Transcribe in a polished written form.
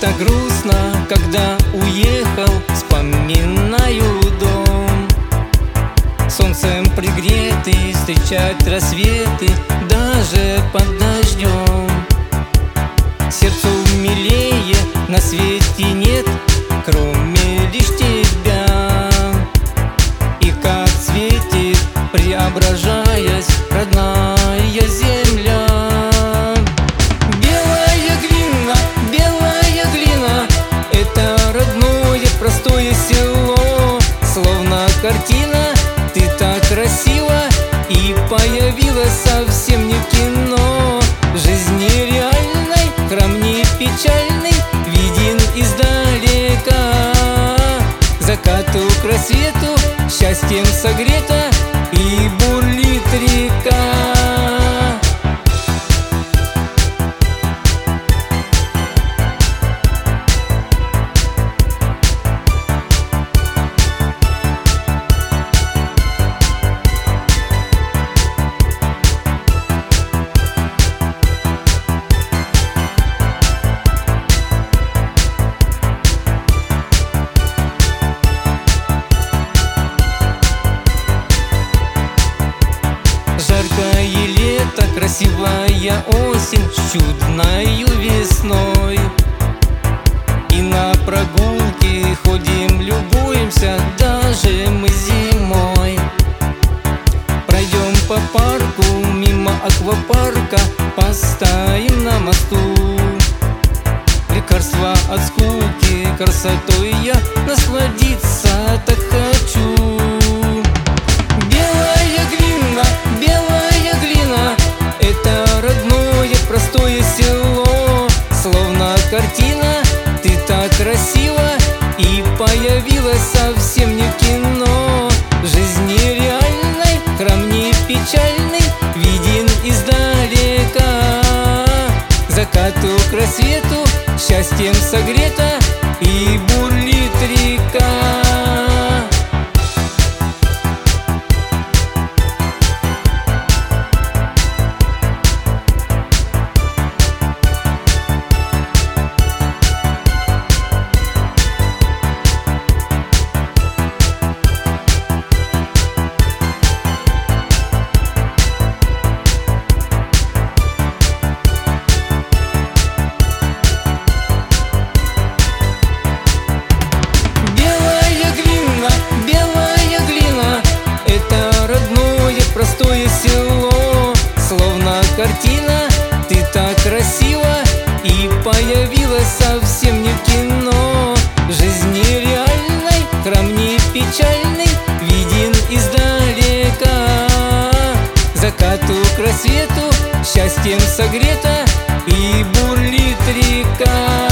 так грустно, когда уехал, вспоминаю дом. Солнцем пригретый, встречать рассветы даже под дождем. Сердцу милее на свете нет, кроме лишь тебя. И как светит, преображаясь, родная земля. Белая глина, это родное простое село. Словно картина, ты так красива и появилась совсем не в кино. В жизни реальной храм не печальный виден издалека. К закату, к рассвету счастьем согрета и бурлит река. Жаркое лето, красивая осень с чудною весной. И на прогулки ходим, любуемся, даже мы зимой. Пройдем по парку, мимо аквапарка, постоим на мосту. Лекарство от скуки, красотой я насладиться так хочу. Простое село, словно картина, ты так красива и появилась совсем не в кино. В жизни реальной храм не печальный виден издалека. К закату, к рассвету счастьем согрета и бурлит река. Простое село, словно картина, ты так красива и появилась совсем не в кино. В жизни реальной храм не печальный виден издалека. К закату, к рассвету счастьем согрета и бурлит река.